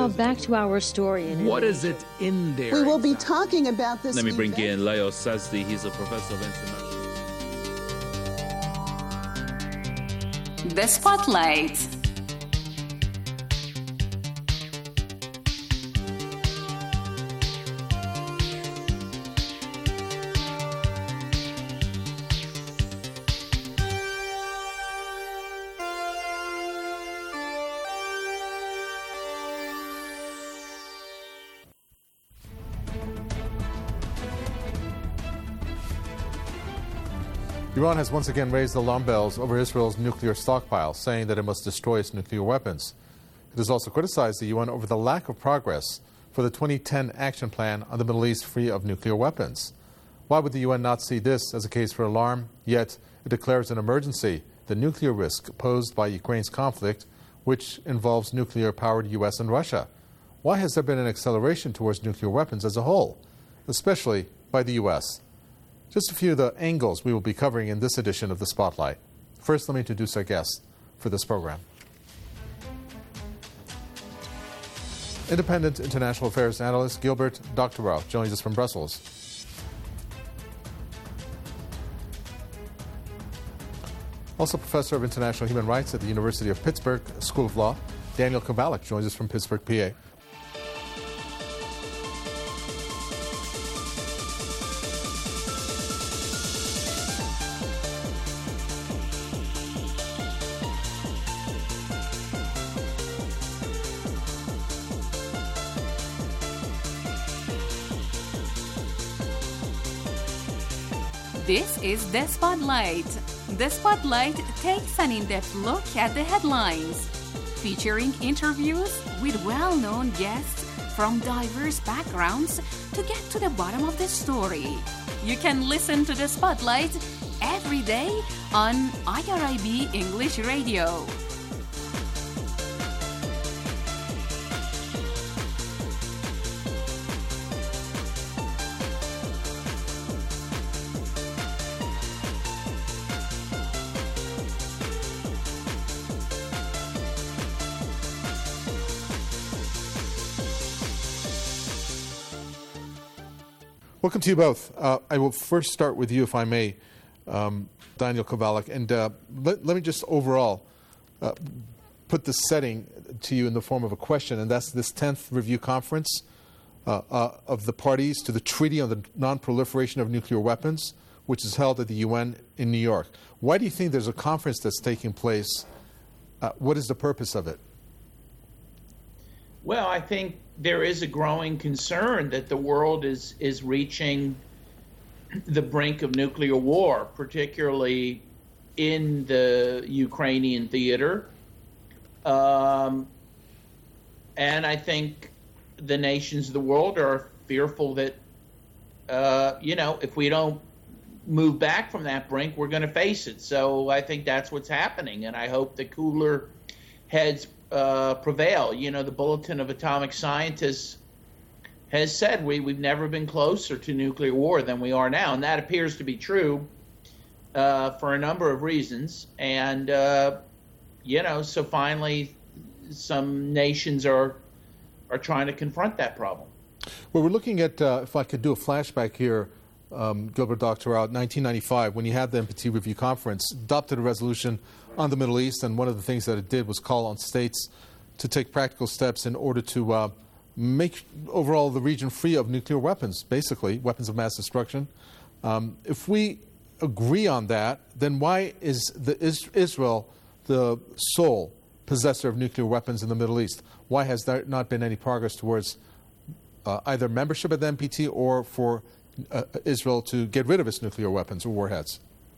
Now back to our story. What is it in there? We will be talking about this. Let me bring in Leo Sazdi. He's a professor of international. The Spotlight. Iran has once again raised the alarm bells over Israel's nuclear stockpile, saying that it must destroy its nuclear weapons. It has also criticized the UN over the lack of progress for the 2010 action plan on the Middle East free of nuclear weapons. Why would the UN not see this as a case for alarm, yet it declares an emergency, the nuclear risk posed by Ukraine's conflict, which involves nuclear-powered US and Russia? Why has there been an acceleration towards nuclear weapons as a whole, especially by the US? Just a few of the angles we will be covering in this edition of The Spotlight. First, let me introduce our guest for this program. Independent international affairs analyst Gilbert Doctorow joins us from Brussels. Also professor of international human rights at the University of Pittsburgh School of Law, Daniel Kovalik joins us from Pittsburgh, PA. This is The Spotlight. The Spotlight takes an in-depth look at the headlines, featuring interviews with well-known guests from diverse backgrounds to get to the bottom of the story. You can listen to The Spotlight every day on IRIB English Radio. Welcome to you both. I will first start with you, if I may, Daniel Kovalik. And let me just overall put the setting to you in the form of a question, and that's this 10th review conference of the parties to the Treaty on the Non-Proliferation of Nuclear Weapons, which is held at the UN in New York. Why do you think there's a conference that's taking place? What is the purpose of it? Well, I think there is a growing concern that the world is reaching the brink of nuclear war, particularly in the Ukrainian theater. And I think the nations of the world are fearful that, if we don't move back from that brink, we're going to face it. So I think that's what's happening, and I hope the cooler heads prevail. The Bulletin of Atomic Scientists has said we've never been closer to nuclear war than we are now, and that appears to be true for a number of reasons. And so finally, some nations are trying to confront that problem. Well, we're looking at, if I could do a flashback here, Gilbert Doctorow, 1995, when you had the NPT Review Conference, adopted a resolution on the Middle East, and one of the things that it did was call on states to take practical steps in order to make overall the region free of nuclear weapons, basically, weapons of mass destruction. If we agree on that, then why is Israel the sole possessor of nuclear weapons in the Middle East? Why has there not been any progress towards either membership at the NPT or for Israel to get rid of its nuclear weapons or warheads?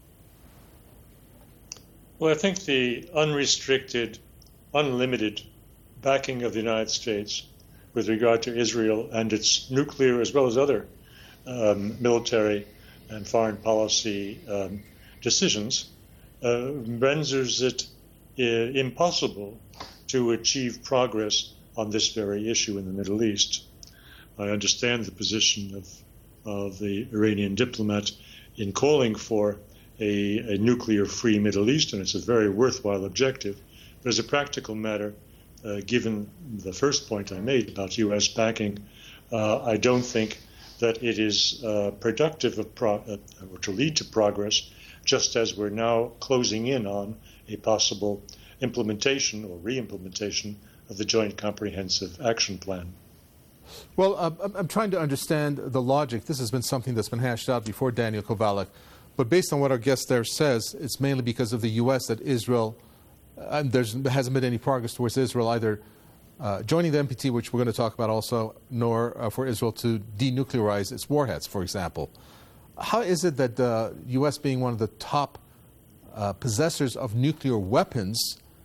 Well, I think the unrestricted, unlimited backing of the United States with regard to Israel and its nuclear as well as other military and foreign policy decisions renders it impossible to achieve progress on this very issue in the Middle East. I understand the position of the Iranian diplomat in calling for a nuclear-free Middle East, and it's a very worthwhile objective. But as a practical matter, given the first point I made about U.S. backing, I don't think that it is productive of or to lead to progress, just as we're now closing in on a possible implementation or re-implementation of the Joint Comprehensive Action Plan. Well, I'm trying to understand the logic. This has been something that's been hashed out before, Daniel Kovalik. But based on what our guest there says, it's mainly because of the U.S. that Israel, there hasn't been any progress towards Israel either joining the NPT, which we're going to talk about also, nor for Israel to denuclearize its warheads, for example. How is it that the U.S., being one of the top possessors of nuclear weapons,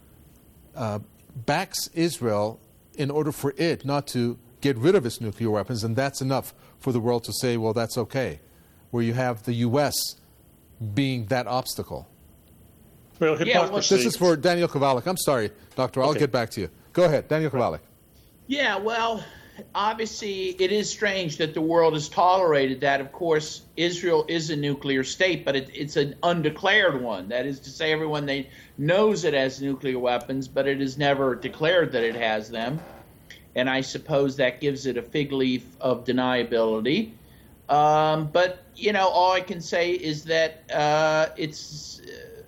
backs Israel in order for it not to get rid of its nuclear weapons, and that's enough for the world to say, well, that's okay, where you have the U.S. being that obstacle? Well, hypocrisy. This is for Daniel Kovalik. I'm sorry, Doctor. I'll get back to you. Go ahead, Daniel Kovalik. Yeah, well, obviously it is strange that the world has tolerated that. Of course, Israel is a nuclear state, but it's an undeclared one. That is to say, everyone knows it has nuclear weapons, but it has never declared that it has them. And I suppose that gives it a fig leaf of deniability. But, all I can say is that it's,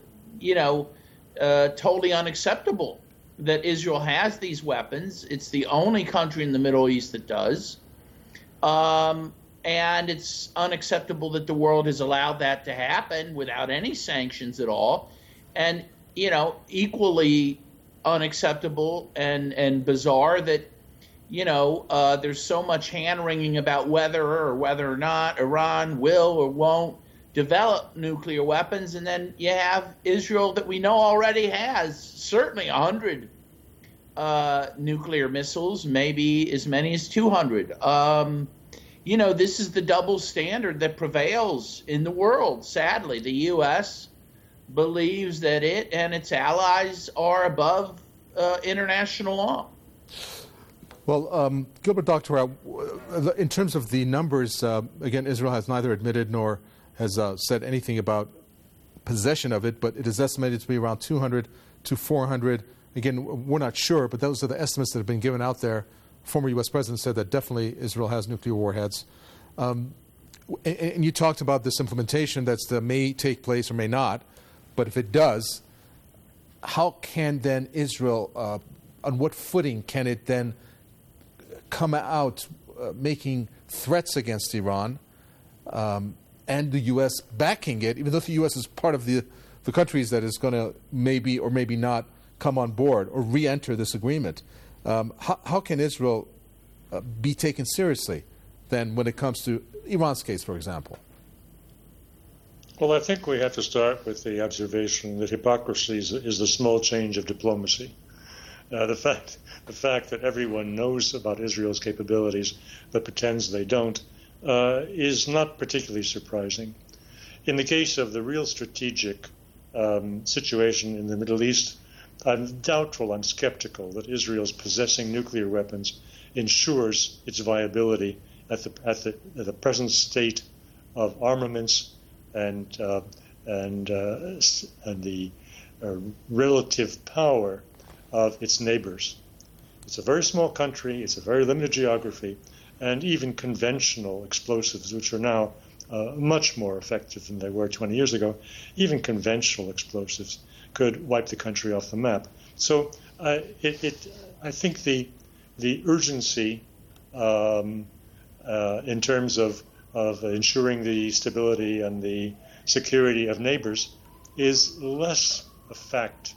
totally unacceptable that Israel has these weapons. It's the only country in the Middle East that does. And it's unacceptable that the world has allowed that to happen without any sanctions at all. And, equally unacceptable and bizarre that, there's so much hand-wringing about whether or not Iran will or won't develop nuclear weapons, and then you have Israel that we know already has certainly 100 nuclear missiles, maybe as many as 200. This is the double standard that prevails in the world. Sadly, the U.S. believes that it and its allies are above international law. Well, Gilbert Doctorow, in terms of the numbers, again, Israel has neither admitted nor has said anything about possession of it, but it is estimated to be around 200 to 400. Again, we're not sure, but those are the estimates that have been given out there. Former U.S. President said that definitely Israel has nuclear warheads. And you talked about this implementation that may take place or may not, but if it does, how can then Israel, on what footing can it then come out making threats against Iran and the U.S. backing it, even though the U.S. is part of the countries that is going to maybe or maybe not come on board or re-enter this agreement? How can Israel be taken seriously then when it comes to Iran's case, for example? Well, I think we have to start with the observation that hypocrisy is the small change of diplomacy. The fact that everyone knows about Israel's capabilities but pretends they don't is not particularly surprising. In the case of the real strategic situation in the Middle East, I'm doubtful, I'm skeptical that Israel's possessing nuclear weapons ensures its viability at the present state of armaments and the relative power of its neighbors. It's a very small country, it's a very limited geography, and even conventional explosives, which are now much more effective than they were 20 years ago, even conventional explosives could wipe the country off the map. So I think the urgency in terms of ensuring the stability and the security of neighbors is less a factor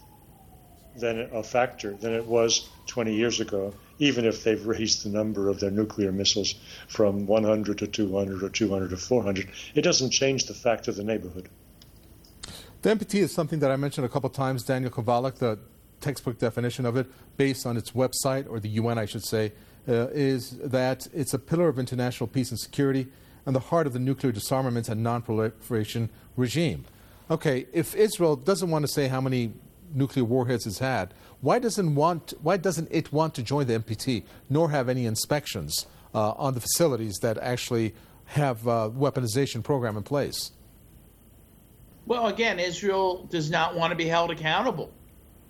than it was 20 years ago, even if they've raised the number of their nuclear missiles from 100 to 200 or 200 to 400. It doesn't change the fact of the neighborhood. The NPT is something that I mentioned a couple of times, Daniel Kovalik. The textbook definition of it, based on its website, or the UN, I should say, is that it's a pillar of international peace and security and the heart of the nuclear disarmament and non-proliferation regime. Okay, if Israel doesn't want to say how many nuclear warheads it's had, why doesn't it want to join the NPT, nor have any inspections on the facilities that actually have a weaponization program in place? Well, again, Israel does not want to be held accountable.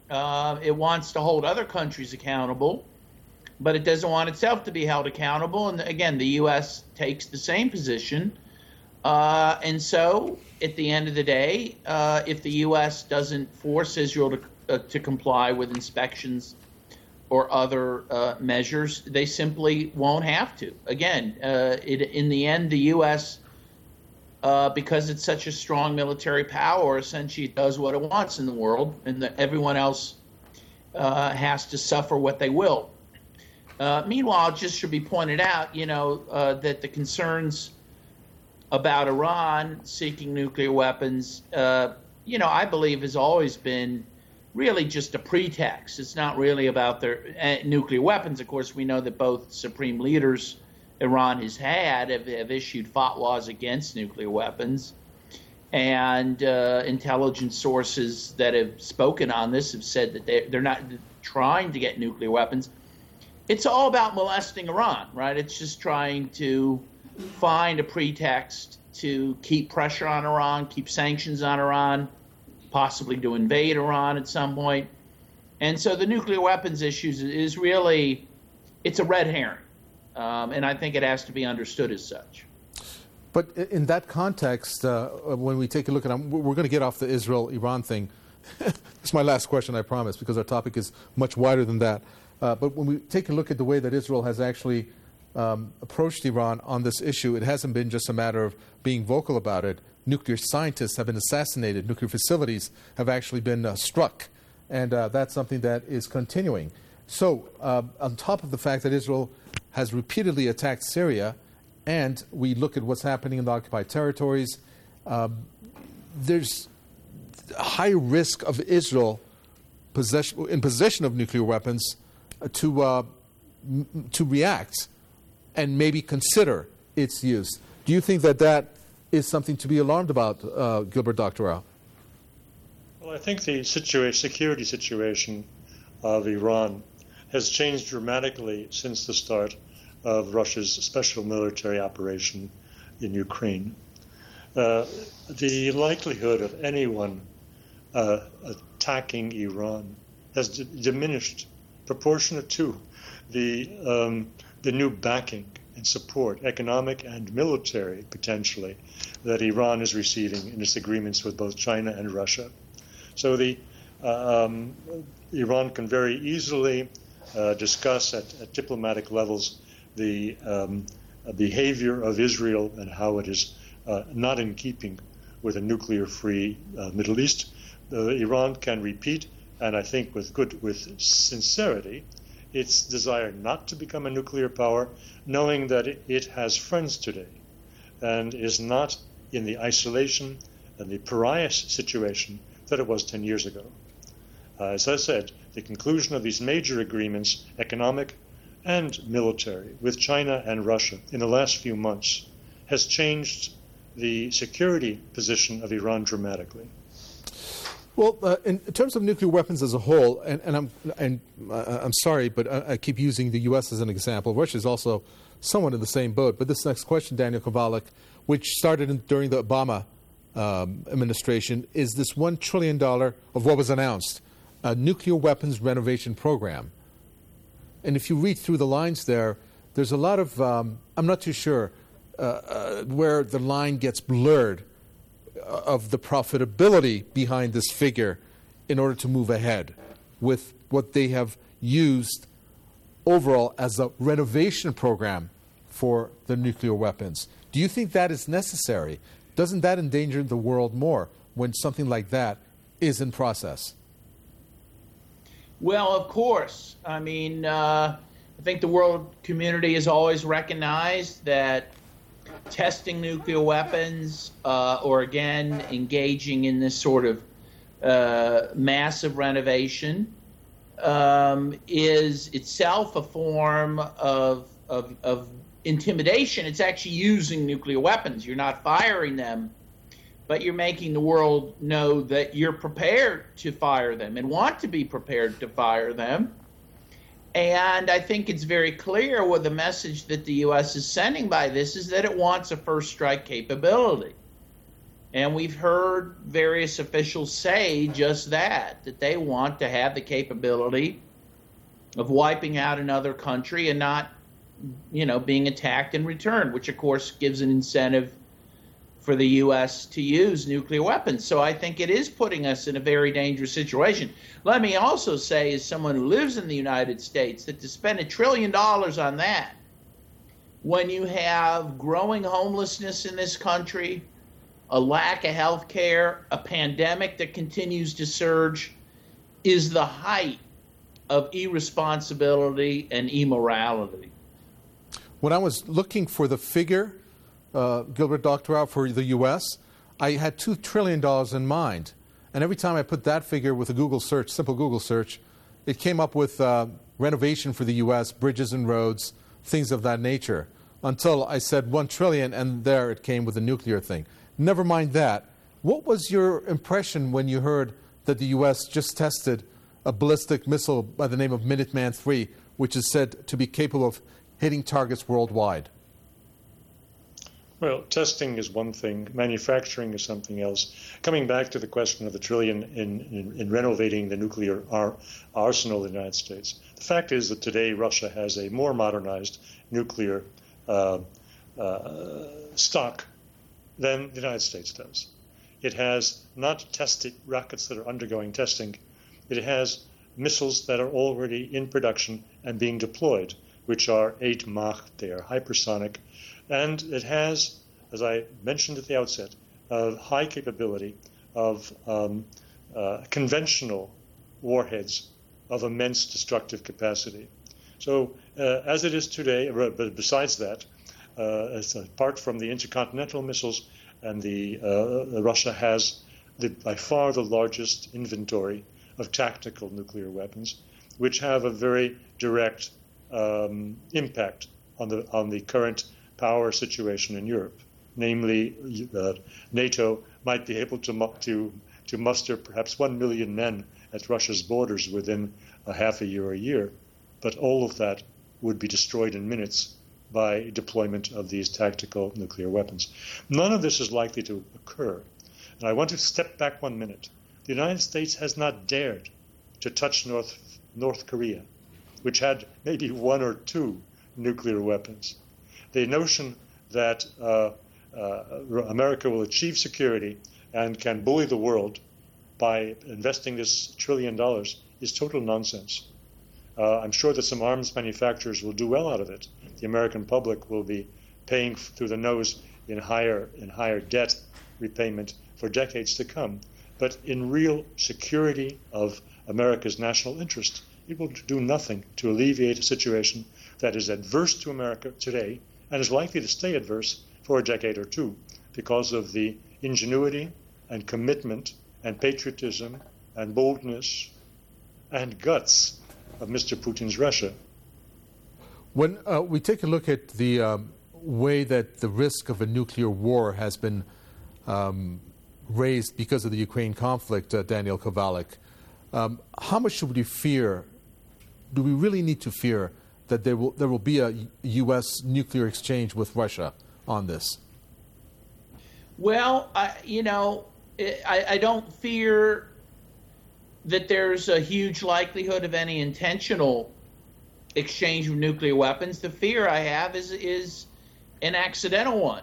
It wants to hold other countries accountable, but it doesn't want itself to be held accountable. And again, the U.S. takes the same position. And so, at the end of the day, if the U.S. doesn't force Israel to comply with inspections or other measures, they simply won't have to. Again, in the end, the U.S., because it's such a strong military power, essentially does what it wants in the world, and everyone else has to suffer what they will. Meanwhile, it just should be pointed out, that the concerns about Iran seeking nuclear weapons, I believe has always been really just a pretext. It's not really about their nuclear weapons. Of course, we know that both supreme leaders Iran has had have issued fatwas against nuclear weapons. And intelligence sources that have spoken on this have said that they're not trying to get nuclear weapons. It's all about molesting Iran, right? It's just trying to find a pretext to keep pressure on Iran, keep sanctions on Iran, possibly to invade Iran at some point. And so the nuclear weapons issues is really, it's a red herring. And I think it has to be understood as such. But in that context, when we take a look at we're going to get off the Israel-Iran thing. It's my last question, I promise, because our topic is much wider than that. But when we take a look at the way that Israel has actually approached Iran on this issue, it hasn't been just a matter of being vocal about it. Nuclear scientists have been assassinated. Nuclear facilities have actually been struck. And that's something that is continuing. So on top of the fact that Israel has repeatedly attacked Syria, and we look at what's happening in the occupied territories, there's a high risk of Israel in possession of nuclear weapons to react and maybe consider its use. Do you think that is something to be alarmed about, Gilbert Doctorow? Well, I think the security situation of Iran has changed dramatically since the start of Russia's special military operation in Ukraine. The likelihood of anyone attacking Iran has diminished proportionate to the new backing and support, economic and military potentially, that Iran is receiving in its agreements with both China and Russia. So Iran can very easily discuss at diplomatic levels the behavior of Israel and how it is not in keeping with a nuclear-free Middle East. Iran can repeat, and I think with sincerity, its desire not to become a nuclear power, knowing that it has friends today and is not in the isolation and the pariah situation that it was 10 years ago. As I said, the conclusion of these major agreements, economic and military, with China and Russia in the last few months has changed the security position of Iran dramatically. Well, in terms of nuclear weapons as a whole, and I'm sorry, but I keep using the U.S. as an example. Russia is also somewhat in the same boat. But this next question, Daniel Kovalik, which started during the Obama administration, is this $1 trillion of what was announced, a nuclear weapons renovation program. And if you read through the lines there's a lot of, I'm not too sure, where the line gets blurred of the profitability behind this figure in order to move ahead with what they have used overall as a renovation program for the nuclear weapons. Do you think that is necessary? Doesn't that endanger the world more when something like that is in process? Well, of course. I mean, I think the world community has always recognized that testing nuclear weapons or, again, engaging in this sort of massive renovation is itself a form of intimidation. It's actually using nuclear weapons. You're not firing them, but you're making the world know that you're prepared to fire them and want to be prepared to fire them. And I think it's very clear what the message that the U.S. is sending by this is that it wants a first strike capability. And we've heard various officials say just that they want to have the capability of wiping out another country and not, being attacked in return, which of course gives an incentive for the U.S. to use nuclear weapons. So I think it is putting us in a very dangerous situation. Let me also say, as someone who lives in the United States, that to spend $1 trillion on that, when you have growing homelessness in this country, a lack of health care, a pandemic that continues to surge, is the height of irresponsibility and immorality. When I was looking for the figure, Gilbert Doctorow, for the U.S., I had $2 trillion in mind. And every time I put that figure with a Google search, simple Google search, it came up with renovation for the U.S., bridges and roads, things of that nature, until I said $1 trillion, and there it came with a nuclear thing. Never mind that. What was your impression when you heard that the U.S. just tested a ballistic missile by the name of Minuteman III, which is said to be capable of hitting targets worldwide? Well, testing is one thing. Manufacturing is something else. Coming back to the question of the trillion in renovating the nuclear arsenal of the United States, the fact is that today Russia has a more modernized nuclear stock than the United States does. It has not tested rockets that are undergoing testing. It has missiles that are already in production and being deployed, which are 8 Mach. They are hypersonic. And it has, as I mentioned at the outset, a high capability of conventional warheads of immense destructive capacity. So as it is today, but besides that, apart from the intercontinental missiles, and Russia has by far the largest inventory of tactical nuclear weapons, which have a very direct impact on the current power situation in Europe. Namely, NATO might be able to muster perhaps 1 million men at Russia's borders within a half a year or a year, but all of that would be destroyed in minutes by deployment of these tactical nuclear weapons. None of this is likely to occur. And I want to step back 1 minute. The United States has not dared to touch North Korea, which had maybe 1 or 2 nuclear weapons. The notion that America will achieve security and can bully the world by investing this $1 trillion is total nonsense. I'm sure that some arms manufacturers will do well out of it. The American public will be paying through the nose in higher debt repayment for decades to come. But in real security of America's national interest, it will do nothing to alleviate a situation that is adverse to America today and is likely to stay adverse for a decade or two because of the ingenuity and commitment and patriotism and boldness and guts of Mr. Putin's Russia. When we take a look at the way that the risk of a nuclear war has been raised because of the Ukraine conflict, Daniel Kovalik, how much should we fear? Do we really need to fear that there will be a U.S. nuclear exchange with Russia on this? Well, I don't fear that there's a huge likelihood of any intentional exchange of nuclear weapons. The fear I have is an accidental one.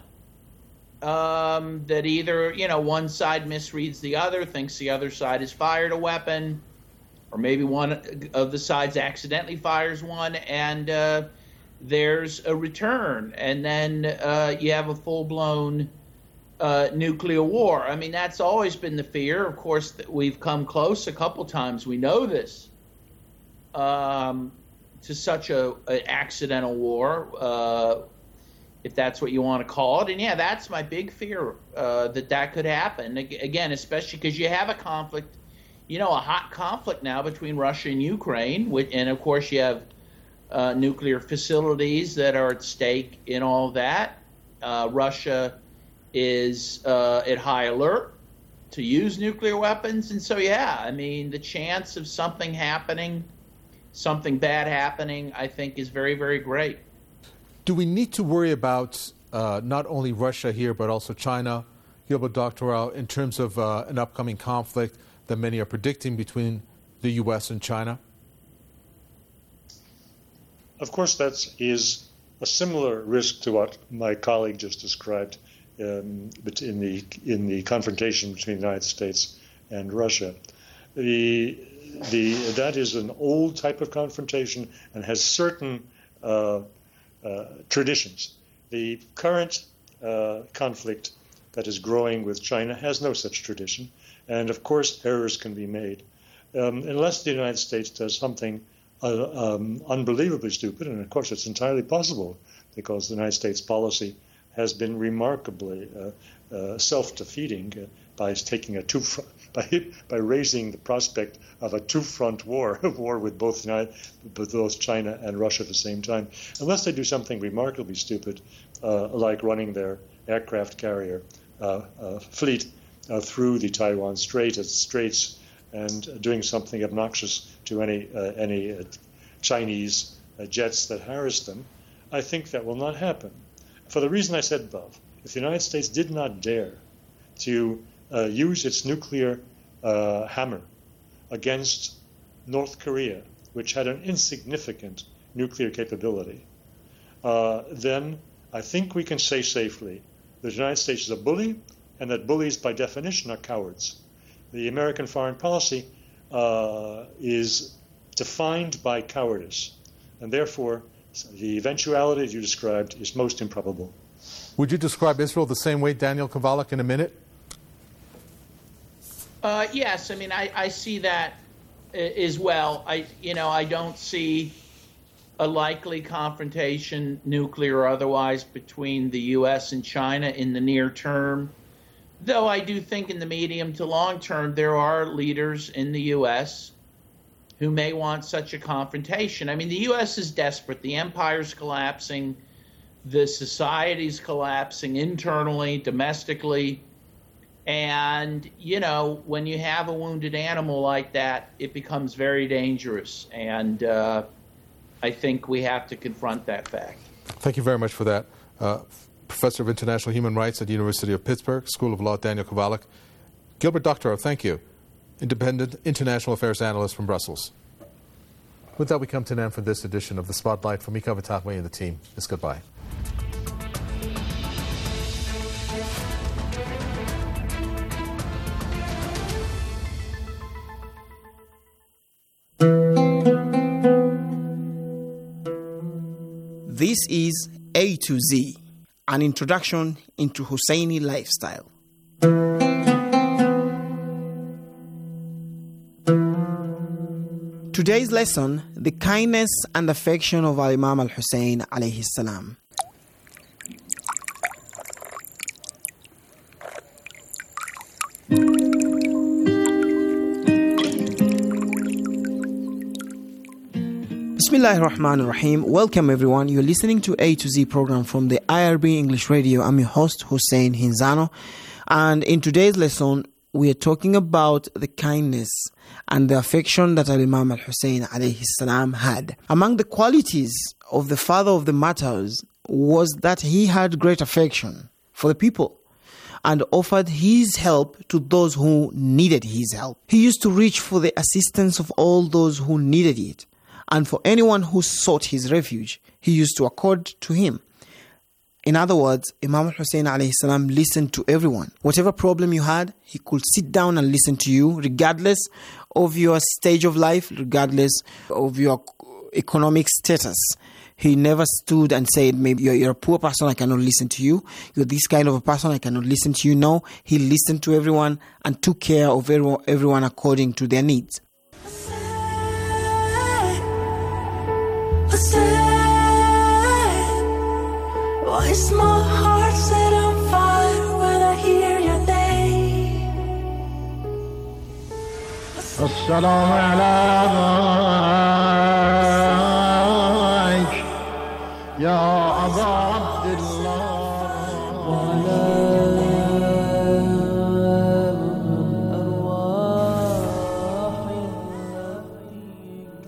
That either, one side misreads the other, thinks the other side has fired a weapon, or maybe one of the sides accidentally fires one, and there's a return, and then you have a full-blown nuclear war. I mean, that's always been the fear. Of course, we've come close a couple times. We know this, to such an accidental war, if that's what you want to call it. And yeah, that's my big fear, that could happen. Again, especially because you have a conflict, a hot conflict now between Russia and Ukraine, and of course you have nuclear facilities that are at stake in all of that. Russia is at high alert to use nuclear weapons. And so, the chance of something bad happening, I think is very, very great. Do we need to worry about not only Russia here, but also China? Gilbert Doctorow, in terms of an upcoming conflict that many are predicting between the U.S. and China? Of course, that is a similar risk to what my colleague just described in the confrontation between the United States and Russia. That is an old type of confrontation and has certain traditions. The current conflict that is growing with China has no such tradition, and of course errors can be made. Unless the United States does something unbelievably stupid, and of course it's entirely possible because the United States policy has been remarkably self-defeating by taking by raising the prospect of a two-front war, a war with both China and Russia at the same time. Unless they do something remarkably stupid, like running their aircraft carrier fleet through the Taiwan Straits and doing something obnoxious to any Chinese jets that harass them, I think that will not happen. For the reason I said above, if the United States did not dare to use its nuclear hammer against North Korea, which had an insignificant nuclear capability, then I think we can say safely that the United States is a bully, and that bullies by definition are cowards. The American foreign policy is defined by cowardice, and therefore the eventuality you described is most improbable. Would you describe Israel the same way, Daniel Kovalik, in a minute? Yes, I mean I see that as well. I don't see a likely confrontation, nuclear or otherwise, between the U.S. and China in the near term. Though I do think in the medium to long term there are leaders in the U.S. who may want such a confrontation. I mean, the U.S. is desperate. The empire's collapsing. The society's collapsing internally, domestically. And, when you have a wounded animal like that, it becomes very dangerous. And I think we have to confront that fact. Thank you very much for that. Professor of International Human Rights at the University of Pittsburgh, School of Law, Daniel Kovalik. Gilbert Doctorow, thank you. Independent International Affairs Analyst from Brussels. With that, we come to an end for this edition of The Spotlight. From Mika Vatakwe and the team, it's goodbye. This is A to Z, an introduction into Husseini lifestyle. Today's lesson, the kindness and affection of Imam al-Hussein alayhi salam. Bismillahir Rahmanir Rahim. Welcome everyone. You're listening to A to Z program from the IRB English Radio. I'm your host Hussein Hinzano, and in today's lesson we are talking about the kindness and the affection that Imam al-Hussein alayhi salam had. Among the qualities of the father of the martyrs was that he had great affection for the people and offered his help to those who needed his help. He used to reach for the assistance of all those who needed it. And for anyone who sought his refuge, he used to accord to him. In other words, Imam al-Hussein alayhi salam listened to everyone. Whatever problem you had, he could sit down and listen to you, regardless of your stage of life, regardless of your economic status. He never stood and said, maybe you're a poor person, I cannot listen to you. You're this kind of a person, I cannot listen to you. No, he listened to everyone and took care of everyone according to their needs. Why is my heart set on fire when I hear your name? Assalamu alayk Ya Aba Abdullah.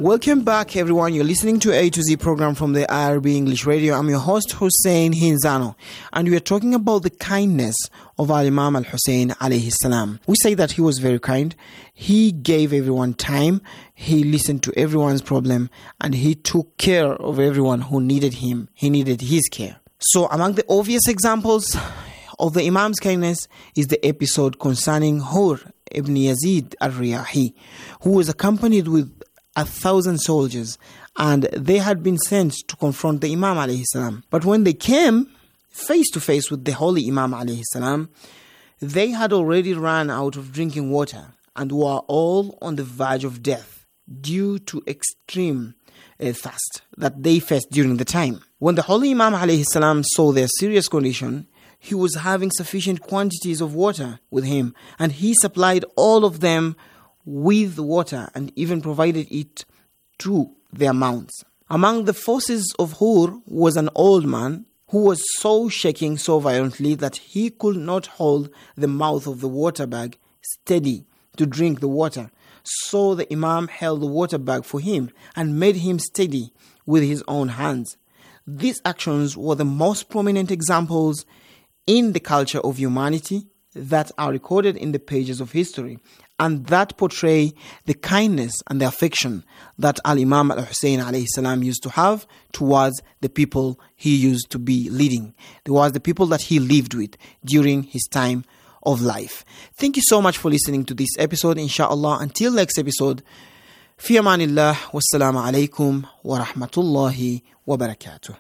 Welcome back, everyone. You're listening to A to Z program from the IRB English Radio. I'm your host, Hussein Hinzano, and we are talking about the kindness of Al-Imam Al-Hussein alayhi salam. We say that he was very kind. He gave everyone time. He listened to everyone's problem, and he took care of everyone who needed him. He needed his care. So among the obvious examples of the Imam's kindness is the episode concerning Hur ibn Yazid al-Riyahi, who was accompanied with 1,000 soldiers, and they had been sent to confront the Imam alayhi salam. But when they came face to face with the holy Imam alayhi salam, they had already run out of drinking water and were all on the verge of death due to extreme thirst that they faced during the time. When the holy Imam alayhi salam saw their serious condition, he was having sufficient quantities of water with him, and he supplied all of them with water and even provided it to their mounts. Among the forces of Hur was an old man who was shaking so violently that he could not hold the mouth of the water bag steady to drink the water. So the Imam held the water bag for him and made him steady with his own hands. These actions were the most prominent examples in the culture of humanity that are recorded in the pages of history, and that portray the kindness and the affection that Al-Imam Al-Hussein alayhi salam used to have towards the people he used to be leading, towards the people that he lived with during his time of life. Thank you so much for listening to this episode. Inshallah, until next episode, fi amanillah, wassalamu alaikum wa rahmatullahi wa barakatuh.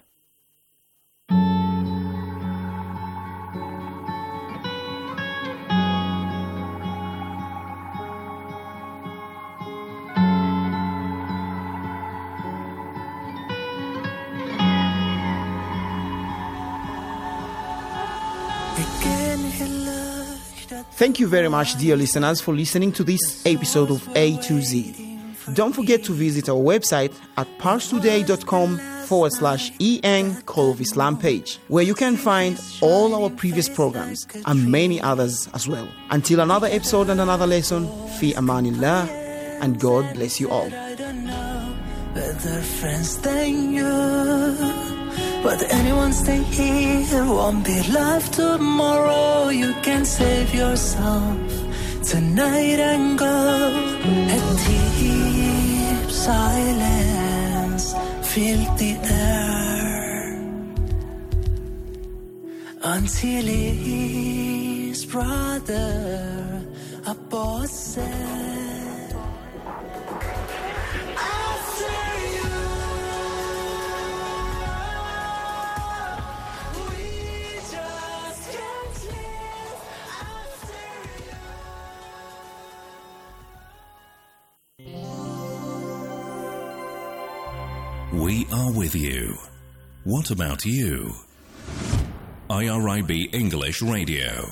Thank you very much, dear listeners, for listening to this episode of A to Z. Don't forget to visit our website at parstoday.com/EN Call of Islam page, where you can find all our previous programs and many others as well. Until another episode and another lesson, fi amanillah, and God bless you all. Better friends than you. But anyone stay here won't be alive tomorrow. You can save yourself tonight and go. A deep silence filled the air until his brother Abbas said, we are with you. What about you? IRIB English Radio.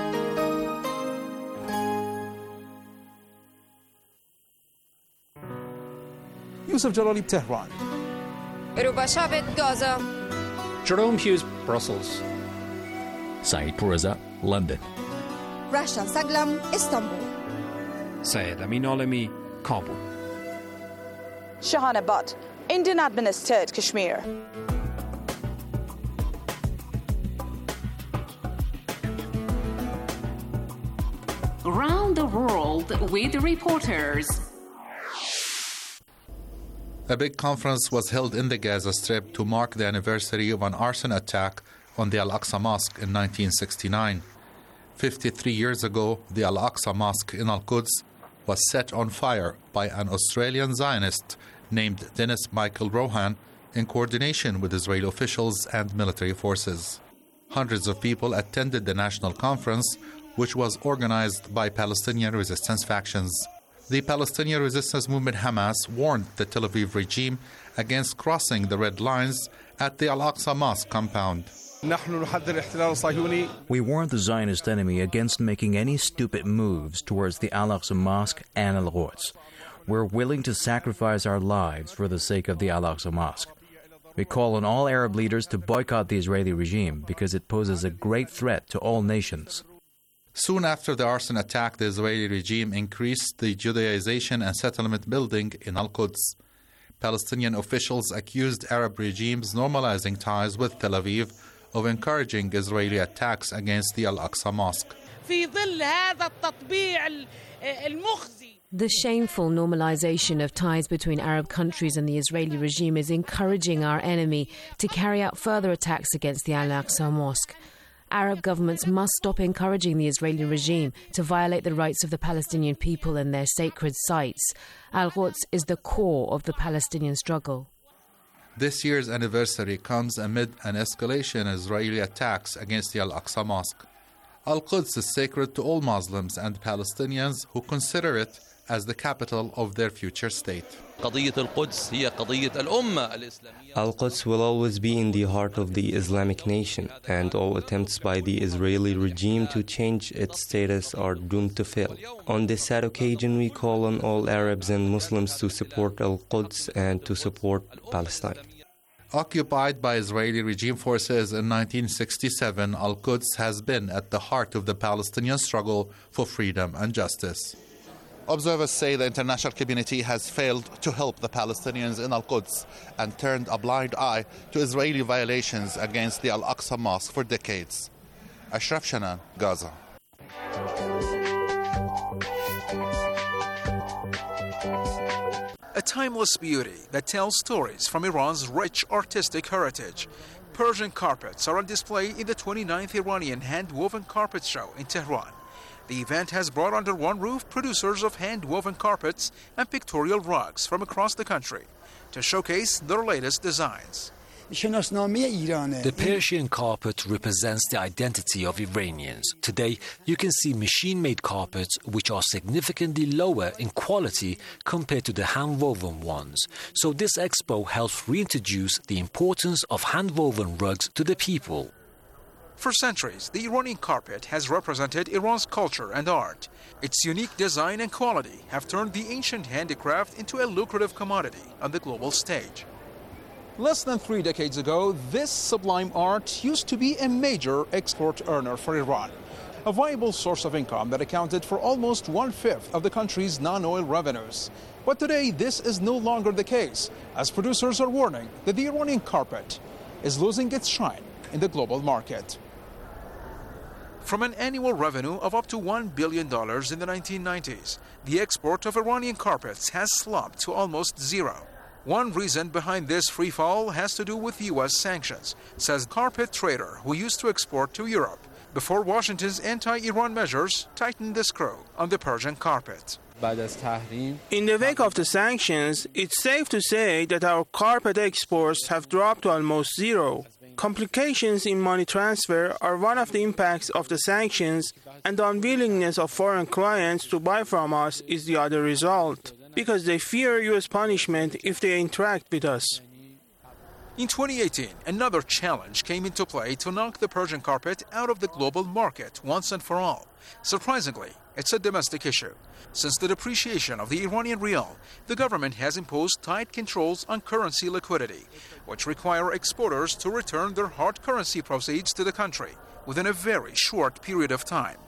Yusuf Jalali, Tehran. Rubashabet, Gaza. Jerome Hughes, Brussels. Saeed Pourreza, London. Rasha Saglam, Istanbul. Syed Amin Alami, Kabul. Shahana Butt, Indian administered Kashmir. Around the world with reporters. A big conference was held in the Gaza Strip to mark the anniversary of an arson attack on the Al-Aqsa Mosque in 1969. 53 years ago, the Al-Aqsa Mosque in Al-Quds was set on fire by an Australian Zionist named Dennis Michael Rohan in coordination with Israeli officials and military forces. Hundreds of people attended the national conference, which was organized by Palestinian resistance factions. The Palestinian resistance movement Hamas warned the Tel Aviv regime against crossing the red lines at the Al-Aqsa Mosque compound. We warned the Zionist enemy against making any stupid moves towards the Al-Aqsa Mosque and Al-Quds. We're willing to sacrifice our lives for the sake of the Al-Aqsa Mosque. We call on all Arab leaders to boycott the Israeli regime because it poses a great threat to all nations. Soon after the arson attack, the Israeli regime increased the Judaization and settlement building in Al-Quds. Palestinian officials accused Arab regimes normalizing ties with Tel Aviv of encouraging Israeli attacks against the Al-Aqsa Mosque. The shameful normalization of ties between Arab countries and the Israeli regime is encouraging our enemy to carry out further attacks against the Al-Aqsa Mosque. Arab governments must stop encouraging the Israeli regime to violate the rights of the Palestinian people and their sacred sites. Al-Quds is the core of the Palestinian struggle. This year's anniversary comes amid an escalation in Israeli attacks against the Al-Aqsa Mosque. Al-Quds is sacred to all Muslims and Palestinians who consider it as the capital of their future state. Al-Quds will always be in the heart of the Islamic nation, and all attempts by the Israeli regime to change its status are doomed to fail. On this sad occasion, we call on all Arabs and Muslims to support Al-Quds and to support Palestine. Occupied by Israeli regime forces in 1967, Al-Quds has been at the heart of the Palestinian struggle for freedom and justice. Observers say the international community has failed to help the Palestinians in Al-Quds and turned a blind eye to Israeli violations against the Al-Aqsa Mosque for decades. Ashraf Shanan, Gaza. A timeless beauty that tells stories from Iran's rich artistic heritage. Persian carpets are on display in the 29th Iranian Hand-Woven Carpet Show in Tehran. The event has brought under one roof producers of hand-woven carpets and pictorial rugs from across the country to showcase their latest designs. The Persian carpet represents the identity of Iranians. Today, you can see machine-made carpets which are significantly lower in quality compared to the hand-woven ones. So this expo helps reintroduce the importance of hand-woven rugs to the people. For centuries, the Iranian carpet has represented Iran's culture and art. Its unique design and quality have turned the ancient handicraft into a lucrative commodity on the global stage. Less than 3 decades ago, this sublime art used to be a major export earner for Iran, a viable source of income that accounted for almost 1/5 of the country's non-oil revenues. But today, this is no longer the case, as producers are warning that the Iranian carpet is losing its shine in the global market. From an annual revenue of up to $1 billion in the 1990s, the export of Iranian carpets has slumped to almost zero. One reason behind this free fall has to do with U.S. sanctions, says carpet trader who used to export to Europe before Washington's anti-Iran measures tightened the screw on the Persian carpet. In the wake of the sanctions, it's safe to say that our carpet exports have dropped to almost zero. Complications in money transfer are one of the impacts of the sanctions, and the unwillingness of foreign clients to buy from us is the other result, because they fear U.S. punishment if they interact with us. In 2018, another challenge came into play to knock the Persian carpet out of the global market once and for all. Surprisingly, it's a domestic issue. Since the depreciation of the Iranian rial, the government has imposed tight controls on currency liquidity, which require exporters to return their hard currency proceeds to the country within a very short period of time.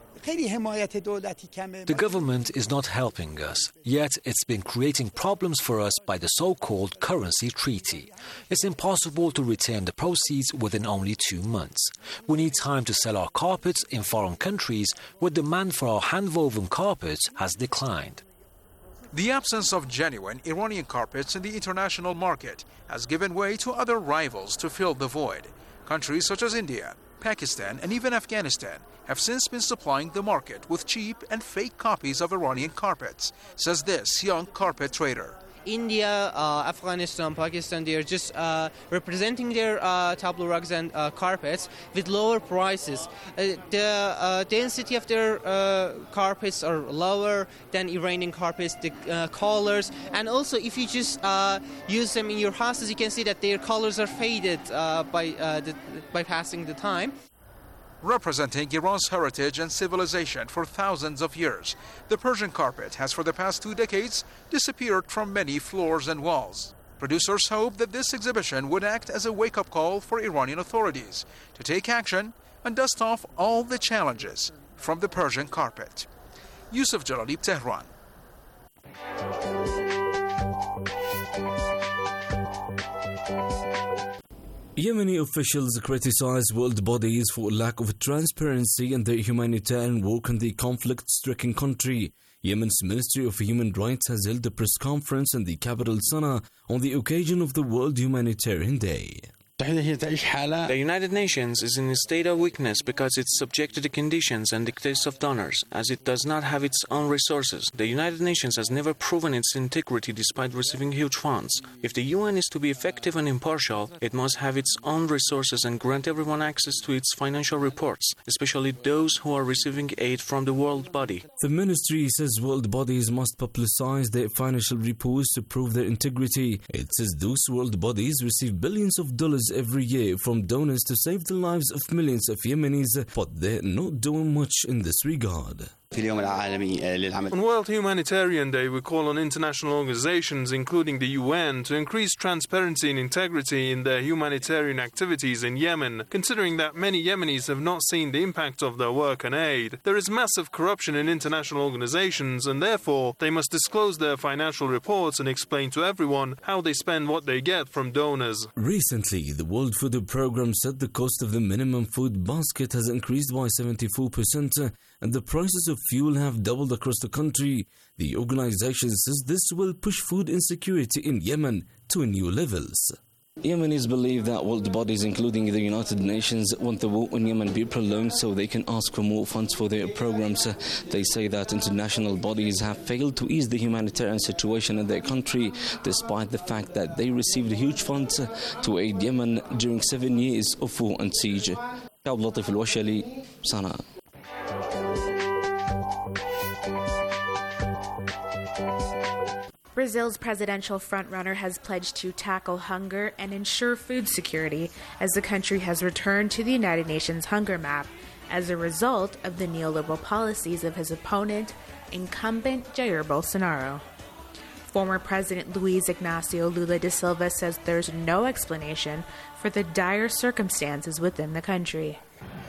The government is not helping us, yet it's been creating problems for us by the so-called currency treaty. It's impossible to return the proceeds within only 2 months. We need time to sell our carpets in foreign countries where demand for our hand-woven carpets has declined. The absence of genuine Iranian carpets in the international market has given way to other rivals to fill the void. Countries such as India, Pakistan, and even Afghanistan have since been supplying the market with cheap and fake copies of Iranian carpets, says this young carpet trader. India, Afghanistan, Pakistan, they're just representing their tableau rugs and carpets with lower prices. The density of their carpets are lower than Iranian carpets, the colors, and also if you just use them in your houses, you can see that their colors are faded by passing the time. Representing Iran's heritage and civilization for thousands of years, the Persian carpet has for the past 2 decades disappeared from many floors and walls. Producers hope that this exhibition would act as a wake-up call for Iranian authorities to take action and dust off all the challenges from the Persian carpet. Yusuf Jalali, Tehran. Yemeni officials criticize world bodies for lack of transparency in their humanitarian work in the conflict-stricken country. Yemen's Ministry of Human Rights has held a press conference in the capital Sana'a on the occasion of the World Humanitarian Day. The United Nations is in a state of weakness because it's subject to the conditions and dictates of donors, as it does not have its own resources. The United Nations has never proven its integrity despite receiving huge funds. If the UN is to be effective and impartial, it must have its own resources and grant everyone access to its financial reports, especially those who are receiving aid from the world body. The ministry says world bodies must publicize their financial reports to prove their integrity. It says those world bodies receive billions of dollars every year from donors to save the lives of millions of Yemenis, but they're not doing much in this regard. On World Humanitarian Day, we call on international organizations, including the UN, to increase transparency and integrity in their humanitarian activities in Yemen, considering that many Yemenis have not seen the impact of their work and aid. There is massive corruption in international organizations, and therefore they must disclose their financial reports and explain to everyone how they spend what they get from donors. Recently, the World Food Programme said the cost of the minimum food basket has increased by 74%, and the prices of fuel have doubled across the country. The organization says this will push food insecurity in Yemen to new levels. Yemenis believe that world bodies, including the United Nations, want the war in Yemen be prolonged so they can ask for more funds for their programs. They say that international bodies have failed to ease the humanitarian situation in their country, despite the fact that they received huge funds to aid Yemen during 7 years of war and siege. Shab Latif Al-Washali, Sana'a. Brazil's presidential frontrunner has pledged to tackle hunger and ensure food security as the country has returned to the United Nations hunger map as a result of the neoliberal policies of his opponent, incumbent Jair Bolsonaro. Former President Luiz Inácio Lula da Silva says there's no explanation for the dire circumstances within the country.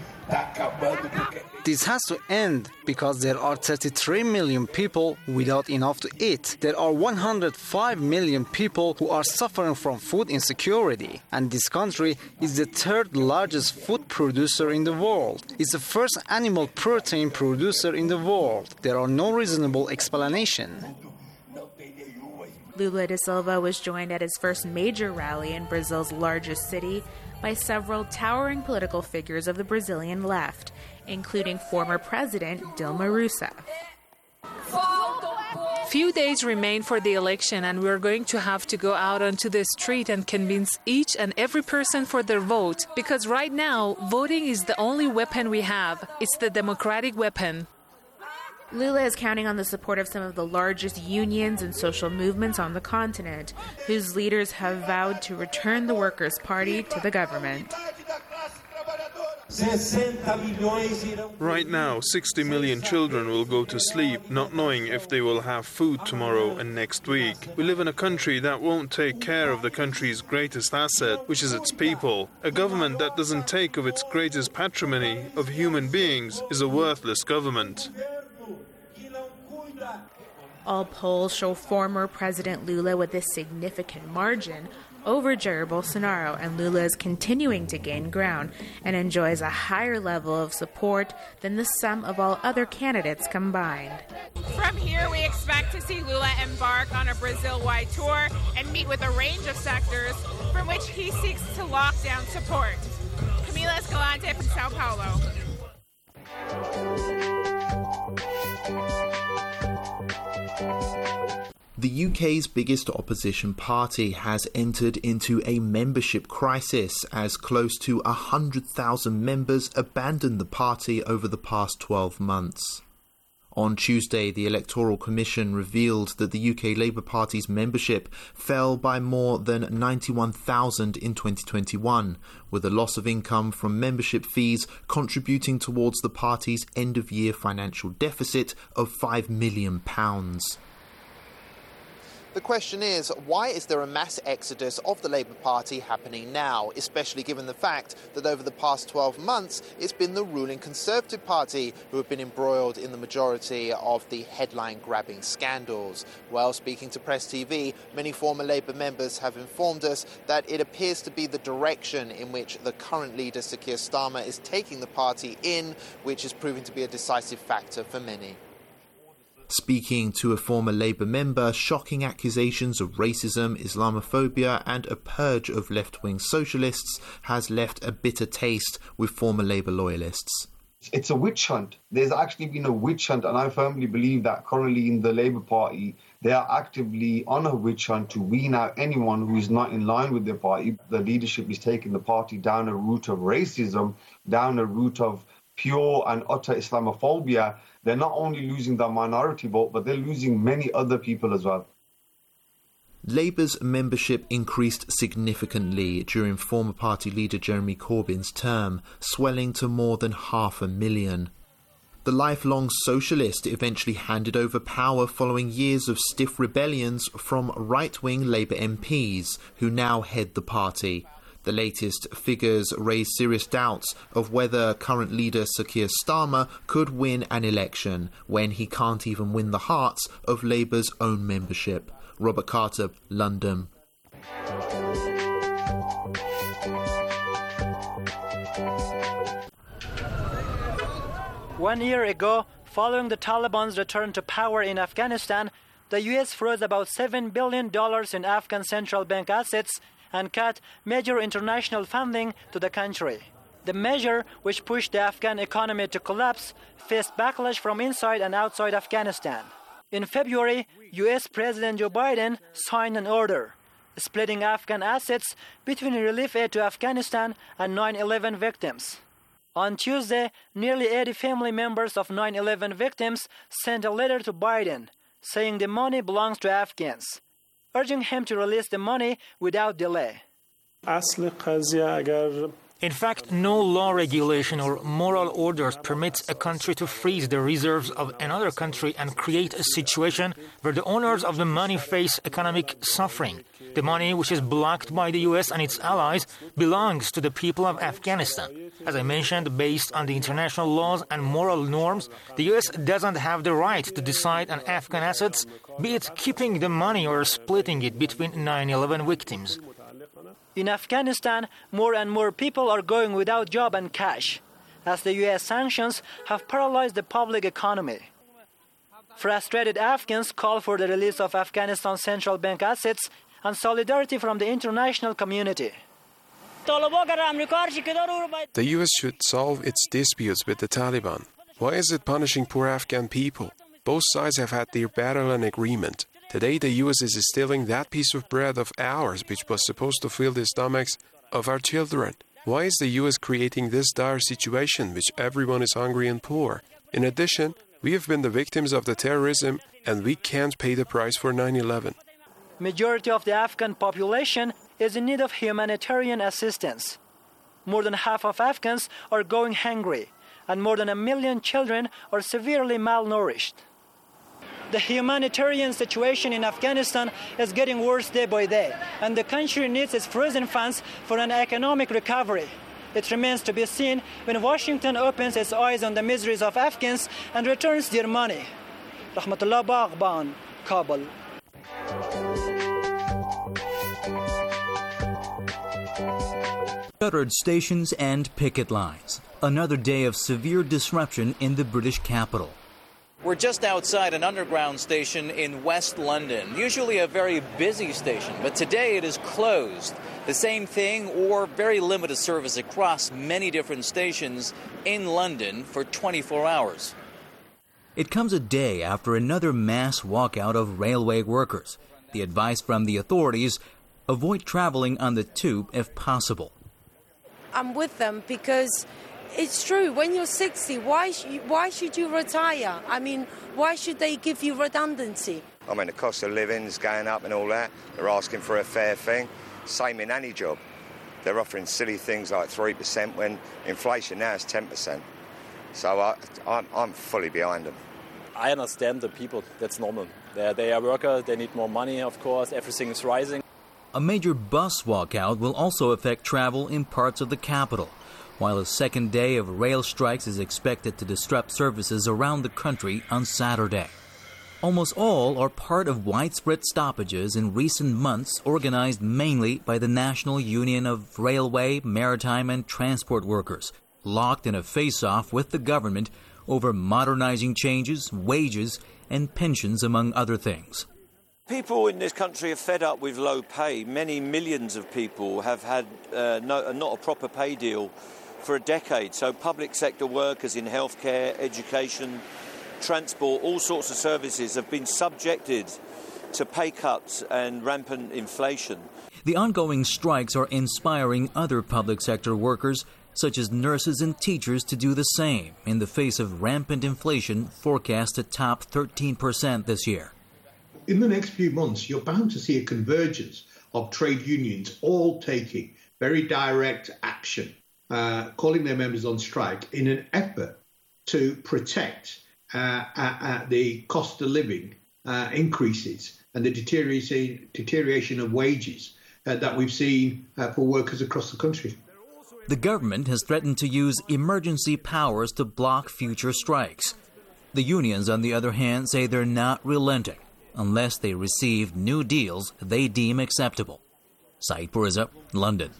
This has to end because there are 33 million people without enough to eat. There are 105 million people who are suffering from food insecurity. And this country is the third largest food producer in the world. It's the first animal protein producer in the world. There are no reasonable explanations. Lula da Silva was joined at his first major rally in Brazil's largest city by several towering political figures of the Brazilian left, including former President Dilma Rousseff. Few days remain for the election, and we're going to have to go out onto the street and convince each and every person for their vote, because right now, voting is the only weapon we have. It's the democratic weapon. Lula is counting on the support of some of the largest unions and social movements on the continent, whose leaders have vowed to return the Workers' Party to the government. Right now, 60 million children will go to sleep not knowing if they will have food tomorrow and next week. We live in a country that won't take care of the country's greatest asset, which is its people. A government that doesn't take of its greatest patrimony of human beings is a worthless government. All polls show former President Lula with a significant margin over Jair Bolsonaro, and Lula is continuing to gain ground and enjoys a higher level of support than the sum of all other candidates combined. From here, we expect to see Lula embark on a Brazil-wide tour and meet with a range of sectors from which he seeks to lock down support. Camila Escalante from Sao Paulo. The UK's biggest opposition party has entered into a membership crisis as close to 100,000 members abandoned the party over the past 12 months. On Tuesday, the Electoral Commission revealed that the UK Labour Party's membership fell by more than 91,000 in 2021, with a loss of income from membership fees contributing towards the party's end-of-year financial deficit of £5 million. The question is, why is there a mass exodus of the Labour Party happening now, especially given the fact that over the past 12 months it's been the ruling Conservative Party who have been embroiled in the majority of the headline-grabbing scandals? Well, speaking to Press TV, many former Labour members have informed us that it appears to be the direction in which the current leader, Sir Keir Starmer, is taking the party in, which is proving to be a decisive factor for many. Speaking to a former Labour member, shocking accusations of racism, Islamophobia and a purge of left-wing socialists has left a bitter taste with former Labour loyalists. It's a witch hunt. There's actually been a witch hunt, and I firmly believe that currently in the Labour Party, they are actively on a witch hunt to wean out anyone who is not in line with their party. The leadership is taking the party down a route of racism, down a route of pure and utter Islamophobia. They're not only losing the minority vote, but they're losing many other people as well. Labour's membership increased significantly during former party leader Jeremy Corbyn's term, swelling to more than 500,000. The lifelong socialist eventually handed over power following years of stiff rebellions from right-wing Labour MPs, who now head the party. The latest figures raise serious doubts of whether current leader Sir Keir Starmer could win an election when he can't even win the hearts of Labour's own membership. Robert Carter, London. One year ago, following the Taliban's return to power in Afghanistan, the U.S. froze about $7 billion in Afghan central bank assets and cut major international funding to the country. The measure, which pushed the Afghan economy to collapse, faced backlash from inside and outside Afghanistan. In February, U.S. President Joe Biden signed an order splitting Afghan assets between relief aid to Afghanistan and 9/11 victims. On Tuesday, nearly 80 family members of 9/11 victims sent a letter to Biden saying the money belongs to Afghans, urging him to release the money without delay. In fact, no law, regulation or moral orders permits a country to freeze the reserves of another country and create a situation where the owners of the money face economic suffering. The money, which is blocked by the US and its allies, belongs to the people of Afghanistan. As I mentioned, based on the international laws and moral norms, the US doesn't have the right to decide on Afghan assets, be it keeping the money or splitting it between 9/11 victims. In Afghanistan, more and more people are going without job and cash, as the U.S. sanctions have paralyzed the public economy. Frustrated Afghans call for the release of Afghanistan's central bank assets and solidarity from the international community. The U.S. should solve its disputes with the Taliban. Why is it punishing poor Afghan people? Both sides have had their battle and agreement. Today, the U.S. is stealing that piece of bread of ours which was supposed to fill the stomachs of our children. Why is the U.S. creating this dire situation which everyone is hungry and poor? In addition, we have been the victims of the terrorism and we can't pay the price for 9/11. Majority of the Afghan population is in need of humanitarian assistance. More than half of Afghans are going hungry, and more than 1 million children are severely malnourished. The humanitarian situation in Afghanistan is getting worse day by day, and the country needs its frozen funds for an economic recovery. It remains to be seen when Washington opens its eyes on the miseries of Afghans and returns their money. Rahmatullah Baghban, Kabul. Shuttered stations and picket lines. Another day of severe disruption in the British capital. We're just outside an underground station in West London, usually a very busy station, but today it is closed. The same thing or very limited service across many different stations in London for 24 hours. It comes a day after another mass walkout of railway workers. The advice from the authorities, avoid traveling on the tube if possible. I'm with them because it's true. When you're 60, why should you retire? I mean, why should they give you redundancy? I mean, the cost of living's going up and all that. They're asking for a fair thing. Same in any job. They're offering silly things like 3% when inflation now is 10%. So I'm fully behind them. I understand the people. That's normal. They are workers. They need more money, of course. Everything is rising. A major bus walkout will also affect travel in parts of the capital, while a second day of rail strikes is expected to disrupt services around the country on Saturday. Almost all are part of widespread stoppages in recent months organized mainly by the National Union of Railway, Maritime and Transport Workers, locked in a face-off with the government over modernizing changes, wages and pensions, among other things. People in this country are fed up with low pay. Many millions of people have had not a proper pay deal for a decade. So public sector workers in healthcare, education, transport, all sorts of services have been subjected to pay cuts and rampant inflation. The ongoing strikes are inspiring other public sector workers, such as nurses and teachers, to do the same in the face of rampant inflation forecast to top 13% this year. In the next few months, you're bound to see a convergence of trade unions all taking very direct action, calling their members on strike in an effort to protect the cost of living increases and the deterioration of wages that we've seen for workers across the country. The government has threatened to use emergency powers to block future strikes. The unions, on the other hand, say they're not relenting unless they receive new deals they deem acceptable. Saeed Puriza, London.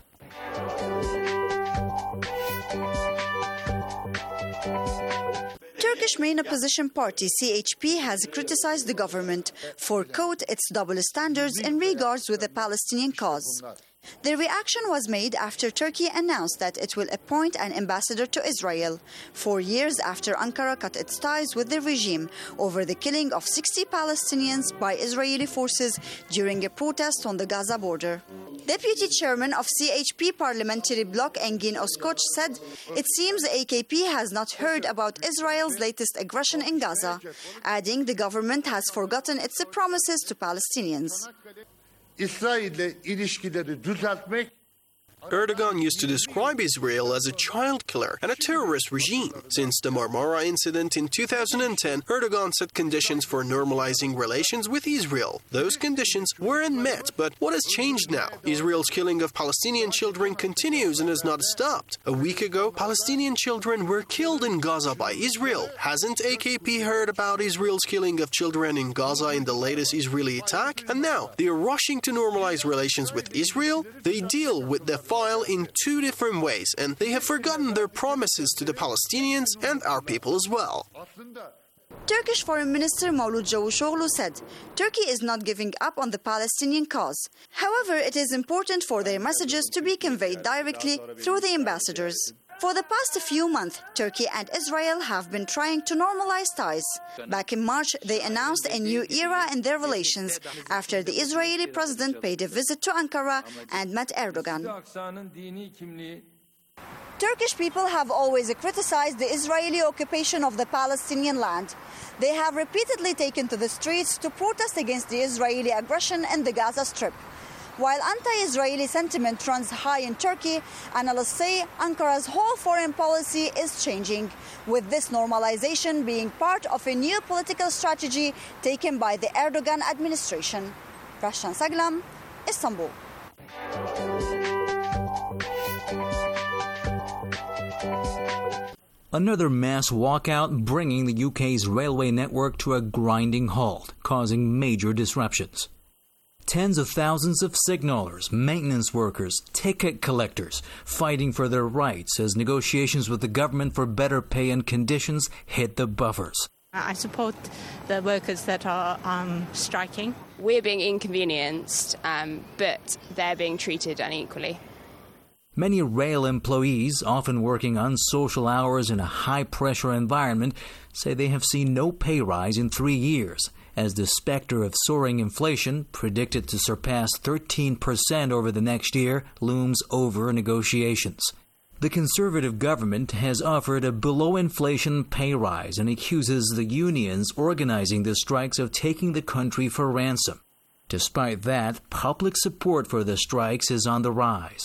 Turkish main opposition party CHP has criticized the government for, quote, its double standards in regards with the Palestinian cause. The reaction was made after Turkey announced that it will appoint an ambassador to Israel, 4 years after Ankara cut its ties with the regime over the killing of 60 Palestinians by Israeli forces during a protest on the Gaza border. Deputy Chairman of CHP Parliamentary Bloc Engin Özkoç said it seems AKP has not heard about Israel's latest aggression in Gaza, adding the government has forgotten its promises to Palestinians. İsrail'le ilişkileri düzeltmek. Erdogan used to describe Israel as a child killer and a terrorist regime. Since the Marmara incident in 2010, Erdogan set conditions for normalizing relations with Israel. Those conditions weren't met, but what has changed now? Israel's killing of Palestinian children continues and has not stopped. A week ago, Palestinian children were killed in Gaza by Israel. Hasn't AKP heard about Israel's killing of children in Gaza in the latest Israeli attack? And now, they are rushing to normalize relations with Israel? They deal with the file in two different ways, and they have forgotten their promises to the Palestinians and our people as well. Turkish Foreign Minister Mevlut Cavusoglu said Turkey is not giving up on the Palestinian cause. However, it is important for their messages to be conveyed directly through the ambassadors. For the past few months, Turkey and Israel have been trying to normalize ties. Back in March, they announced a new era in their relations after the Israeli president paid a visit to Ankara and met Erdogan. Turkish people have always criticized the Israeli occupation of the Palestinian land. They have repeatedly taken to the streets to protest against the Israeli aggression in the Gaza Strip. While anti-Israeli sentiment runs high in Turkey, analysts say Ankara's whole foreign policy is changing, with this normalization being part of a new political strategy taken by the Erdogan administration. Rashtan Saglam, Istanbul. Another mass walkout bringing the UK's railway network to a grinding halt, causing major disruptions. Tens of thousands of signallers, maintenance workers, ticket collectors fighting for their rights as negotiations with the government for better pay and conditions hit the buffers. I support the workers that are striking. We're being inconvenienced, but they're being treated unequally. Many rail employees, often working on social hours in a high-pressure environment, say they have seen no pay rise in 3 years, as the specter of soaring inflation, predicted to surpass 13% over the next year, looms over negotiations. The Conservative government has offered a below-inflation pay rise and accuses the unions organizing the strikes of taking the country for ransom. Despite that, public support for the strikes is on the rise.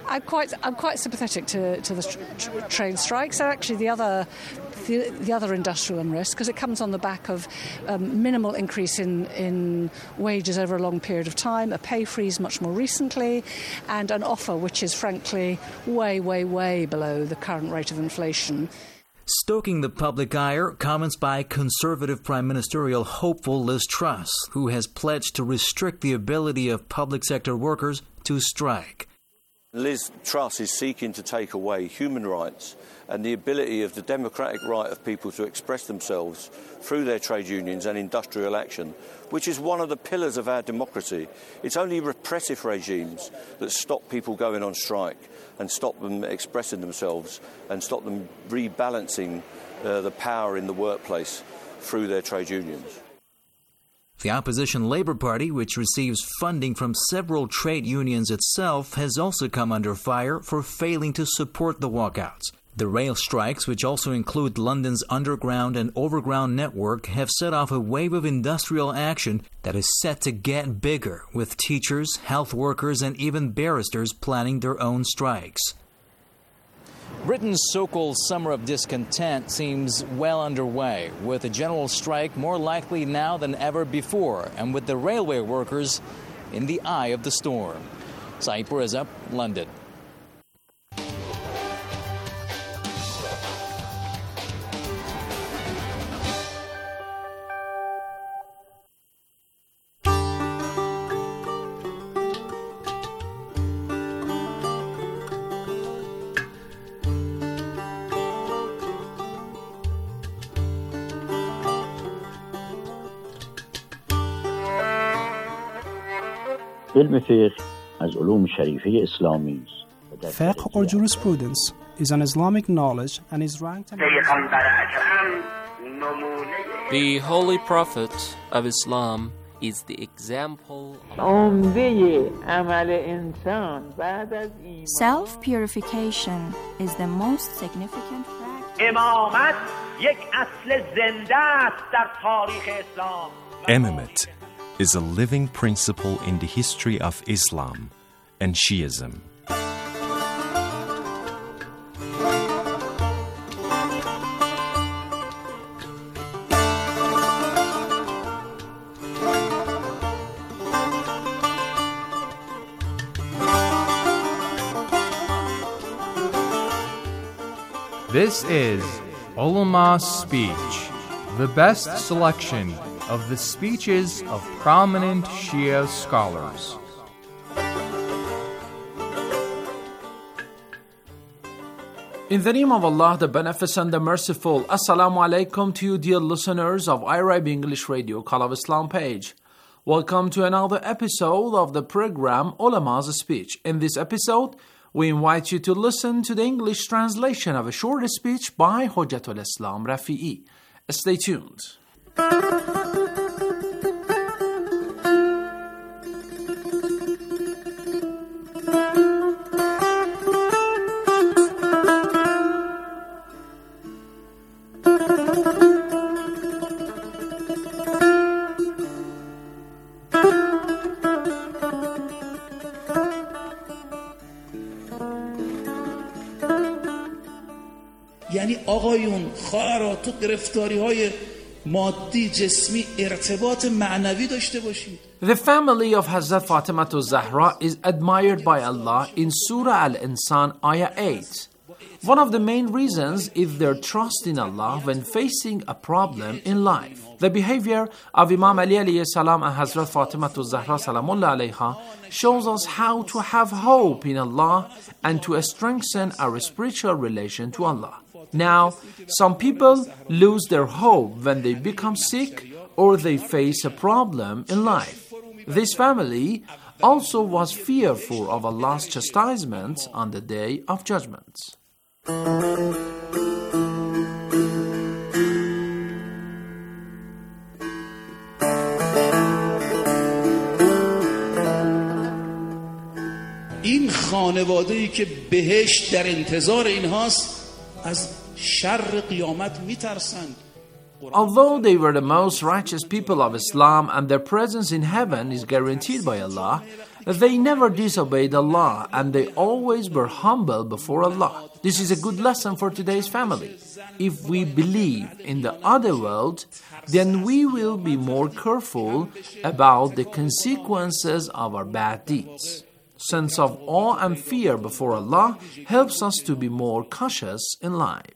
I'm quite sympathetic to the train strikes. They're actually the other industrial unrest, because it comes on the back of minimal increase in wages over a long period of time, a pay freeze much more recently, and an offer which is frankly way, way, way below the current rate of inflation. Stoking the public ire, comments by Conservative Prime Ministerial hopeful Liz Truss, who has pledged to restrict the ability of public sector workers to strike. Liz Truss is seeking to take away human rights and the ability of the democratic right of people to express themselves through their trade unions and industrial action, which is one of the pillars of our democracy. It's only repressive regimes that stop people going on strike and stop them expressing themselves and stop them rebalancing the power in the workplace through their trade unions. The opposition Labour Party, which receives funding from several trade unions itself, has also come under fire for failing to support the walkouts. The rail strikes, which also include London's underground and overground network, have set off a wave of industrial action that is set to get bigger, with teachers, health workers, and even barristers planning their own strikes. Britain's so-called summer of discontent seems well underway, with a general strike more likely now than ever before, and with the railway workers in the eye of the storm. Saeed Reza, London. Fiqh or jurisprudence is an Islamic knowledge and is ranked The Holy Prophet of Islam is the example Self-purification is the most significant practice. Imamate is a living principle in the history of Islam and Shiism. This is Ulama Speech, the best selection of the speeches of prominent Shia scholars. In the name of Allah, the Beneficent, the Merciful, Assalamu alaikum to you, dear listeners of IRIB English Radio Call of Islam page. Welcome to another episode of the program Ulama's Speech. In this episode, we invite you to listen to the English translation of a short speech by Hujjatul Islam Rafi'i. Stay tuned. یعنی آقایون خواهرها تو گرفتاری‌های مادی جسمی ارتباط معنوی داشته باشید. The family of Hazrat Fatima Zahra is admired by Allah in Surah Al-Insan, Ayah 8. One of the main reasons is their trust in Allah when facing a problem in life. The behavior of Imam Ali alayhi salam and Hazrat Fatima Zahra salamullah alayha shows us how to have hope in Allah and to strengthen our spiritual relation to Allah. Now, some people lose their hope when they become sick or they face a problem in life. This family also was fearful of Allah's chastisement on the day of judgment. این خانواده‌ای که بهشت در انتظار اینهاست از شر قیامت میترسند. Although they were the most righteous people of Islam and their presence in heaven is guaranteed by Allah, they never disobeyed Allah and they always were humble before Allah. This is a good lesson for today's family. If we believe in the other world, then we will be more careful about the consequences of our bad deeds. Sense of awe and fear before Allah helps us to be more cautious in life.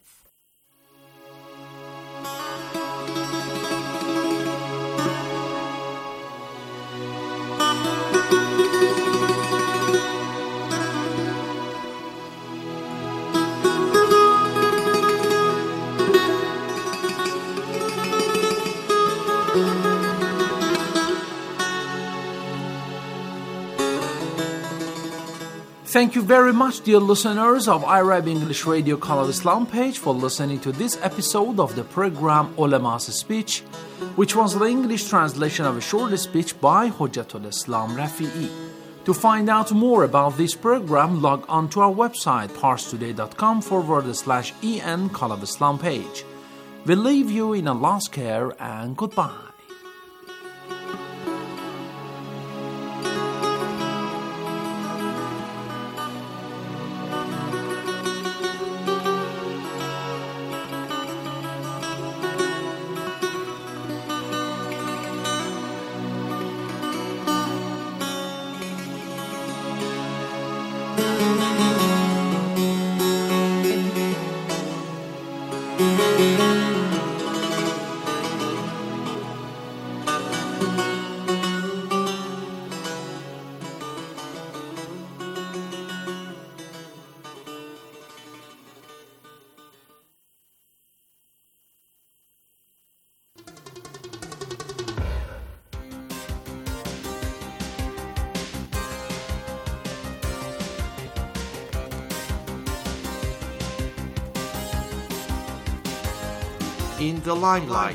Thank you very much, dear listeners of Arab English Radio Call of Islam page, for listening to this episode of the program Ulama's Speech, which was the English translation of a short speech by Hujjatul Islam Rafi'i. To find out more about this program, log on to our website, parstoday.com/en Call of Islam page. We leave you in Allah's care and goodbye. In the limelight.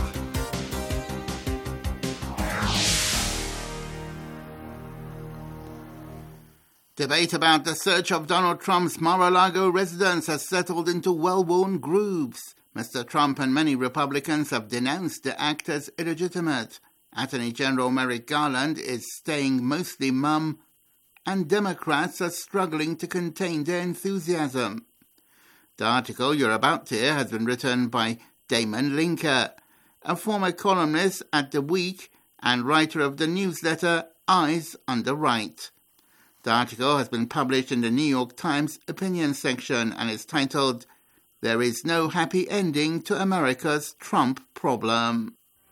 Debate about the search of Donald Trump's Mar-a-Lago residence has settled into well-worn grooves. Mr. Trump and many Republicans have denounced the act as illegitimate. Attorney General Merrick Garland is staying mostly mum, and Democrats are struggling to contain their enthusiasm. The article you're about to hear has been written by Damon Linker, a former columnist at The Week and writer of the newsletter Eyes on the Right. The article has been published in the New York Times opinion section and is titled, "There is no happy ending to America's Trump problem."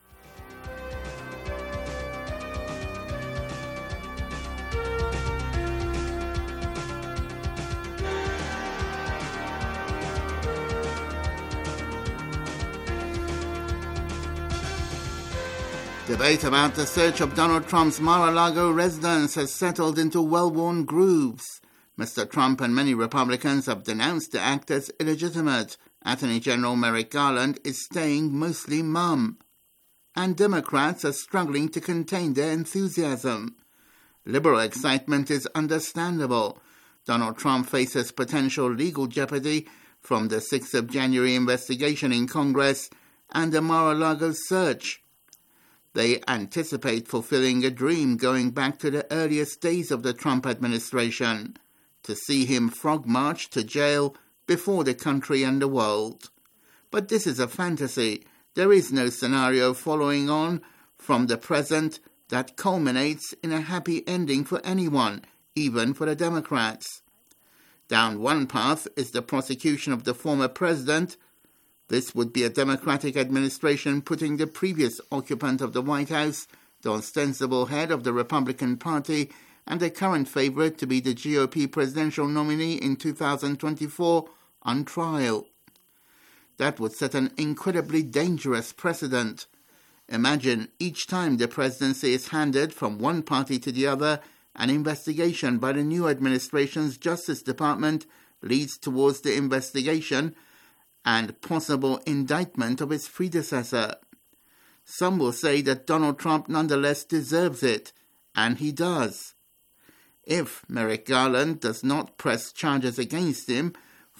Debate about the search of Donald Trump's Mar-a-Lago residence has settled into well-worn grooves. Mr. Trump and many Republicans have denounced the act as illegitimate. Attorney General Merrick Garland is staying mostly mum. And Democrats are struggling to contain their enthusiasm. Liberal excitement is understandable. Donald Trump faces potential legal jeopardy from the 6th of January investigation in Congress and the Mar-a-Lago search. They anticipate fulfilling a dream going back to the earliest days of the Trump administration, to see him frog march to jail before the country and the world. But this is a fantasy. There is no scenario following on from the present that culminates in a happy ending for anyone, even for the Democrats. Down one path is the prosecution of the former president. This would be a Democratic administration putting the previous occupant of the White House, the ostensible head of the Republican Party, and the current favorite to be the GOP presidential nominee in 2024, on trial. That would set an incredibly dangerous precedent. Imagine each time the presidency is handed from one party to the other, an investigation by the new administration's Justice Department leads towards the investigation and possible indictment of his predecessor. Some will say that Donald Trump nonetheless deserves it, and he does. If Merrick Garland does not press charges against him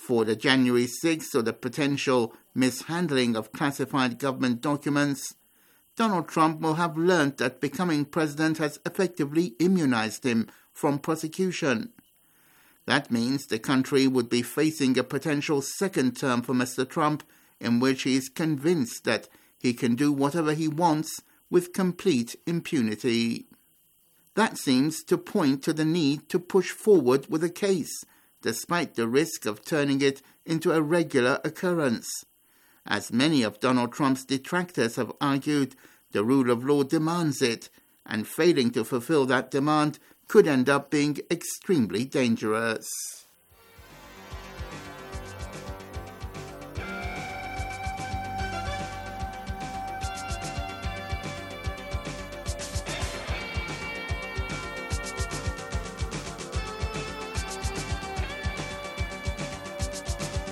for the January 6th or the potential mishandling of classified government documents, Donald Trump will have learnt that becoming president has effectively immunized him from prosecution. That means the country would be facing a potential second term for Mr. Trump in which he is convinced that he can do whatever he wants with complete impunity. That seems to point to the need to push forward with a case, despite the risk of turning it into a regular occurrence. As many of Donald Trump's detractors have argued, the rule of law demands it, and failing to fulfill that demand could end up being extremely dangerous.